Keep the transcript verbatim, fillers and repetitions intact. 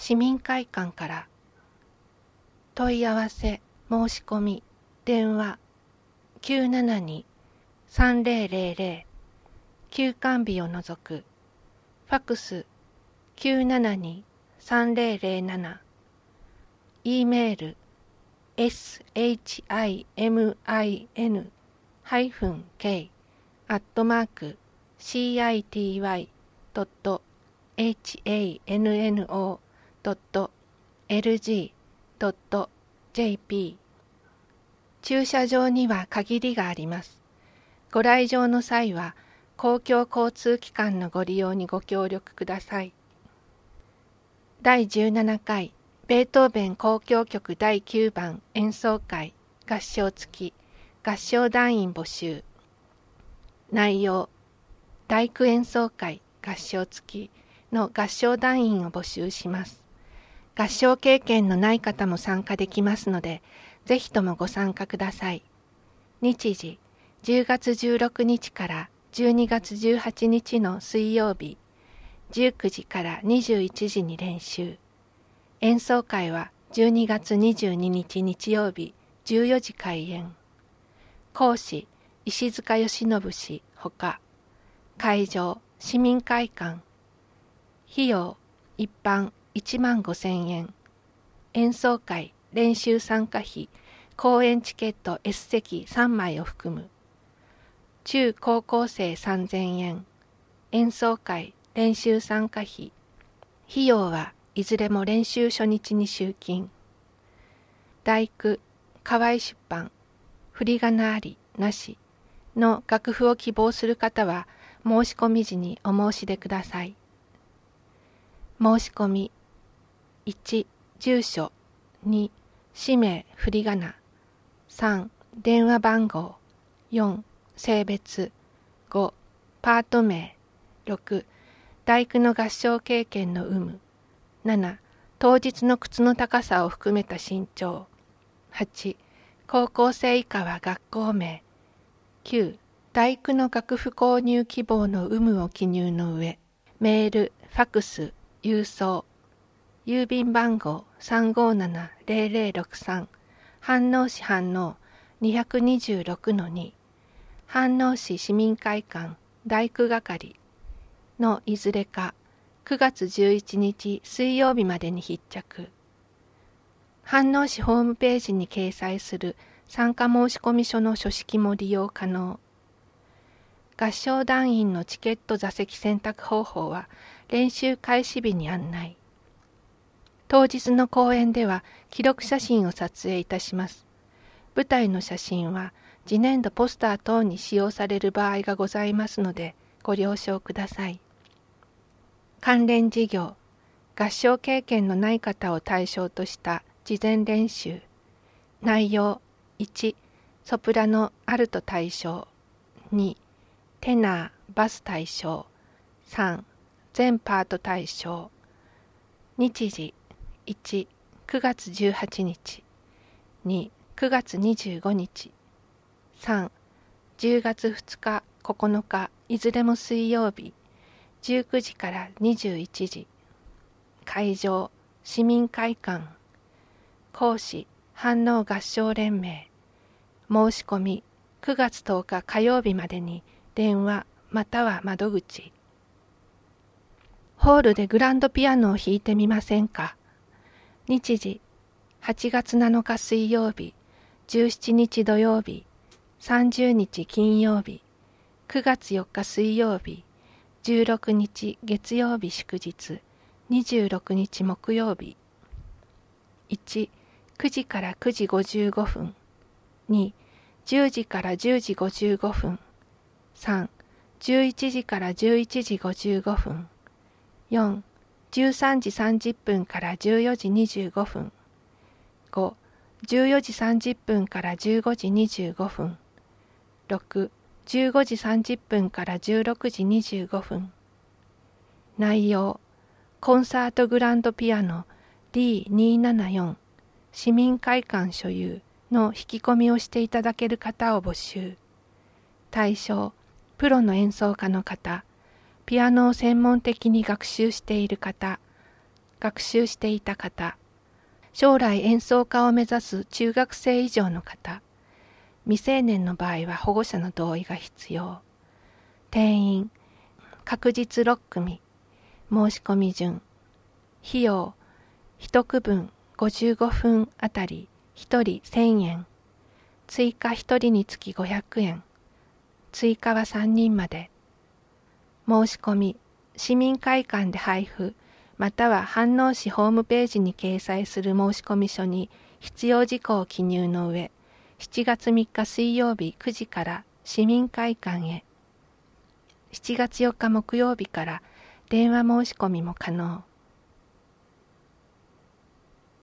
市民会館から。問い合わせ申し込み電話 きゅうななに さんぜろぜろぜろ 休館日を除く。ファクス きゅうななに さんぜろぜろなな。 E メール シミン -k アットマーク シーアイティーワイ ドット ハンノー ドット エルジー ドット ジェーピー。 駐車場には限りがあります。ご来場の際は公共交通機関のご利用にご協力ください。だいじゅうななかいベートーベン交響曲だいきゅうばん演奏会合唱付き合唱団員募集。内容、大工演奏会合唱付きの合唱団員を募集します。合唱経験のない方も参加できますので、ぜひともご参加ください。日時、じゅうがつじゅうろくにちからじゅうにがつじゅうはちにちの水曜日、じゅうくじからにじゅういちじに練習。演奏会はじゅうにがつにじゅうににち日曜日、じゅうよじ開演。講師、石塚義信氏ほか。会場、市民会館。費用、一般いちまんごせんえん。演奏会、練習参加費、公演チケット S 席さんまいを含む。中高校生さんぜんえん。演奏会、練習参加費。費用はいずれも練習初日に集金。大工、河合出版、振り仮名あり、なしの楽譜を希望する方は、申し込み時にお申し出ください。申し込み。いち、住所。に、氏名、振り仮名。さん、電話番号。よん、性別。ご、パート名。ろく、大工の合唱経験の有無。なな、当日の靴の高さを含めた身長。はち、高校生以下は学校名。きゅう、大工の楽譜購入希望の有無を記入の上、メール、ファクス、郵送、郵便番号 さんごーななぜろぜろろくさん、飯能市飯能 にーにーろくのに、飯能市市民会館大工係のいずれかくがつじゅういちにち水曜日までに必着。飯能市ホームページに掲載する参加申込書の書式も利用可能。合唱団員のチケット座席選択方法は練習開始日に案内。当日の公演では記録写真を撮影いたします。舞台の写真は次年度ポスター等に使用される場合がございますのでご了承ください。関連事業、合唱経験のない方を対象とした事前練習。内容、いち、ソプラノ、アルト対象。に、テナー、バス対象。さん、全パート対象。日時、いち、くがつじゅうはちにち。に、くがつにじゅうごにち。さん、じゅうがつふつか、ここのか、いずれも水曜日。じゅうくじからにじゅういちじ。会場、市民会館。講師、飯能合唱連盟。申し込み、くがつとおか火曜日までに電話または窓口。ホールでグランドピアノを弾いてみませんか。日時、はちがつなのか水曜日、じゅうしちにち土曜日、さんじゅうにち金曜日、くがつよっか水曜日、じゅうろくにち月曜日祝日、にじゅうろくにち木曜日。いち、くじからくじごじゅうごふん。に、じゅうじからじゅうじごじゅうごふん。さん、じゅういちじからじゅういちじごじゅうごふん。よん、じゅうさんじさんじゅっぷんからじゅうよじにじゅうごふん。ご、じゅうよじさんじゅっぷんからじゅうごじにじゅうごふん。ろく、じゅうごじさんじゅっぷんからじゅうろくじにじゅうごふん。内容、コンサートグランドピアノ ディーにーななよん 市民会館所有の引き込みをしていただける方を募集。対象、プロの演奏家の方、ピアノを専門的に学習している方、 学習していた方、将来演奏家を目指す中学生以上の方、未成年の場合は保護者の同意が必要。定員、確実ろっ組、申し込み順、費用、一区分ごじゅうごふんあたりひとりせんえん、追加ひとりにつきごひゃくえん、追加はさんにんまで。申し込み、市民会館で配布、または飯能市ホームページに掲載する申込書に必要事項を記入の上、しちがつみっか水曜日くじから市民会館へ、しちがつよっか木曜日から電話申し込みも可能。